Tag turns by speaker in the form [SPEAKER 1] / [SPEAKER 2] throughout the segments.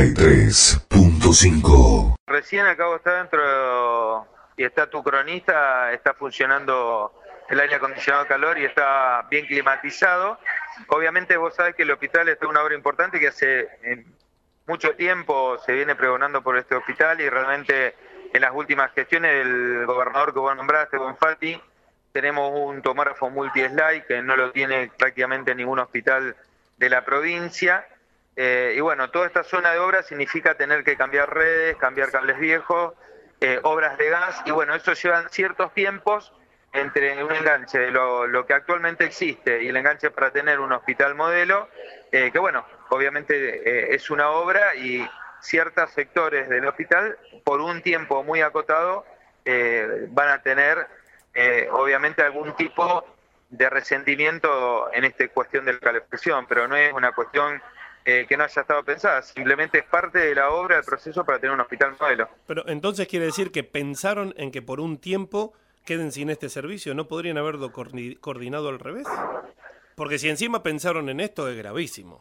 [SPEAKER 1] 93.5.
[SPEAKER 2] Recién acabo de estar dentro y está tu cronista, está funcionando el aire acondicionado de calor y está bien climatizado. Obviamente vos sabés que el hospital está en una obra importante que hace mucho tiempo se viene pregonando por este hospital y realmente en las últimas gestiones del gobernador que vos nombraste, Bonfatti, tenemos un tomógrafo multi-slide que no lo tiene prácticamente ningún hospital de la provincia. Y bueno, toda esta zona de obra significa tener que cambiar redes, cambiar cables viejos, obras de gas, y bueno, eso llevan ciertos tiempos entre un enganche de lo que actualmente existe y el enganche para tener un hospital modelo, que bueno, obviamente es una obra y ciertos sectores del hospital, por un tiempo muy acotado, van a tener obviamente algún tipo de resentimiento en esta cuestión de la calefacción, pero no es una cuestión que no haya estado pensada, simplemente es parte de la obra, del proceso para tener un hospital modelo.
[SPEAKER 3] Pero entonces quiere decir que pensaron en que por un tiempo queden sin este servicio, ¿no podrían haberlo coordinado al revés? Porque si encima pensaron en esto es gravísimo.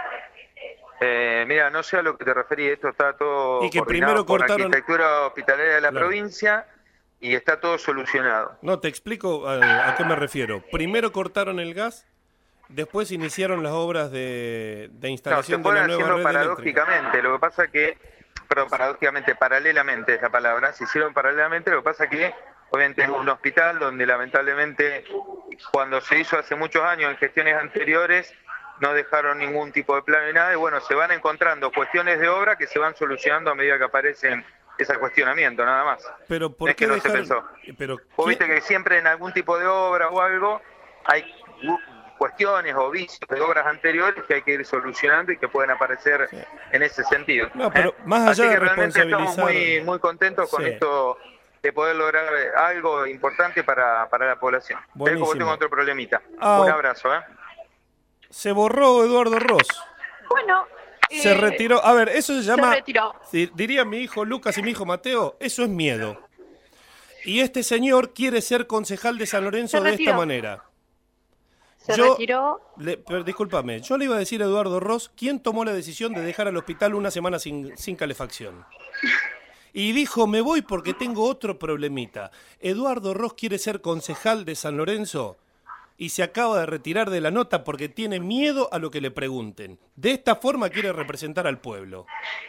[SPEAKER 2] Mira, no sé a lo que te referí, esto está todo
[SPEAKER 3] y que
[SPEAKER 2] coordinado
[SPEAKER 3] primero cortaron
[SPEAKER 2] por arquitectura hospitalaria de la provincia y está todo solucionado.
[SPEAKER 3] No, te explico a qué me refiero. Primero cortaron el gas, después iniciaron las obras de instalación de la nueva red eléctrica.
[SPEAKER 2] Paradójicamente, lo que pasa que, perdón, paradójicamente, paralelamente es la palabra, se hicieron paralelamente, lo que pasa que obviamente es un hospital donde lamentablemente cuando se hizo hace muchos años en gestiones anteriores no dejaron ningún tipo de plan ni nada, y bueno, se van encontrando cuestiones de obra que se van solucionando a medida que aparecen ese cuestionamiento, nada más.
[SPEAKER 3] Pero ¿por
[SPEAKER 2] es
[SPEAKER 3] qué
[SPEAKER 2] que no
[SPEAKER 3] dejaron...
[SPEAKER 2] se pensó.
[SPEAKER 3] Pero,
[SPEAKER 2] vos viste que siempre en algún tipo de obra o algo hay cuestiones o vicios de obras anteriores que hay que ir solucionando y que pueden aparecer en ese sentido.
[SPEAKER 3] No, pero más allá de responsabilizar...
[SPEAKER 2] Estamos muy contentos con esto de poder lograr algo importante para la población.
[SPEAKER 3] Buenísimo.
[SPEAKER 2] Tengo otro problemita. Un abrazo.
[SPEAKER 3] Se borró Eduardo Ross.
[SPEAKER 4] Bueno...
[SPEAKER 3] Se retiró. A ver, eso se llama...
[SPEAKER 4] Se retiró.
[SPEAKER 3] Diría mi hijo Lucas y mi hijo Mateo, eso es miedo. Y este señor quiere ser concejal de San Lorenzo de esta manera.
[SPEAKER 4] Se retiró.
[SPEAKER 3] Discúlpame, yo le iba a decir a Eduardo Ross quién tomó la decisión de dejar al hospital una semana sin calefacción. Y dijo, me voy porque tengo otro problemita. Eduardo Ross quiere ser concejal de San Lorenzo y se acaba de retirar de la nota porque tiene miedo a lo que le pregunten. De esta forma quiere representar al pueblo.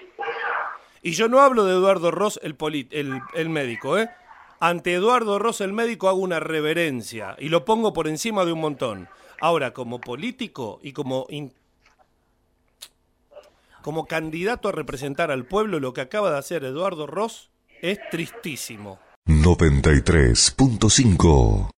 [SPEAKER 3] Y yo no hablo de Eduardo Ross, el médico, ¿eh? Ante Eduardo Ross, el médico, hago una reverencia y lo pongo por encima de un montón. Ahora, como político y como candidato a representar al pueblo, lo que acaba de hacer Eduardo Ross es tristísimo.
[SPEAKER 1] 93.5